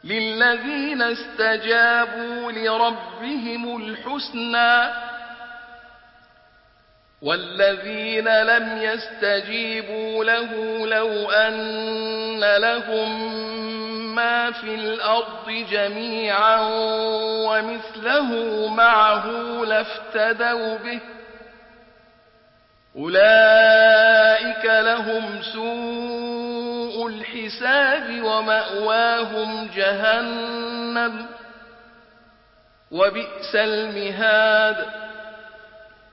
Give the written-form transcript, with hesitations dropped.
للذين استجابوا لربهم الحسنى والذين لم يستجيبوا له لو أن لهم ما في الأرض جميعا ومثله معه لافتدوا به أولئك لهم سوء الحساب ومأواهم جهنم وبئس المهاد